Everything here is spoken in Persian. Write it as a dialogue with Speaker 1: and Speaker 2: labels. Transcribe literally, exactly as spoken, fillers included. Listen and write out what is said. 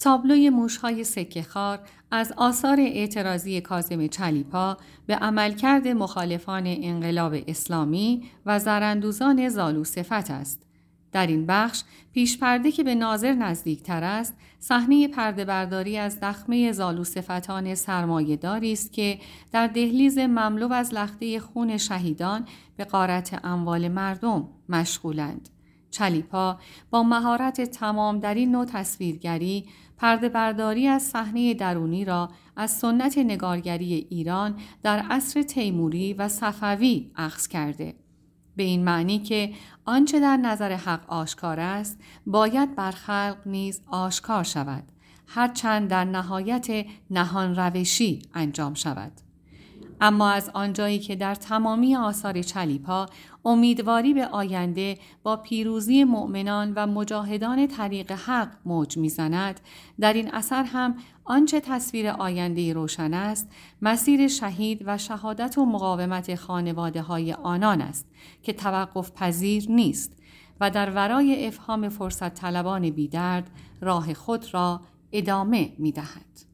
Speaker 1: تابلوی موش‌های سکه‌خوار از آثار اعتراضی کاظم چلیپا به عملکرد مخالفان انقلاب اسلامی و زراندوزان زالوصفت است. در این بخش پیش پرده که به ناظر نزدیکتر است، صحنه پرده برداری از دخمه زالوصفتان سرمایه‌داری است که در دهلیز مملو از لخته خون شهیدان به غارت اموال مردم مشغولند. چلیپا با مهارت تمام در این نوع تصویرگری پرده برداری از صحنه درونی را از سنت نگارگری ایران در عصر تیموری و صفوی اخذ کرده، به این معنی که آنچه در نظر حق آشکار است باید بر خلق نیز آشکار شود، هرچند در نهایت نهان روشی انجام شود. اما از آنجایی که در تمامی آثار چلیپا امیدواری به آینده با پیروزی مؤمنان و مجاهدان طریق حق موج می‌زند، در این اثر هم آنچه تصویر آینده روشن است، مسیر شهید و شهادت و مقاومت خانواده‌های آنان است که توقف پذیر نیست و در ورای افهام فرصت طلبان بی‌درد راه خود را ادامه می‌دهد.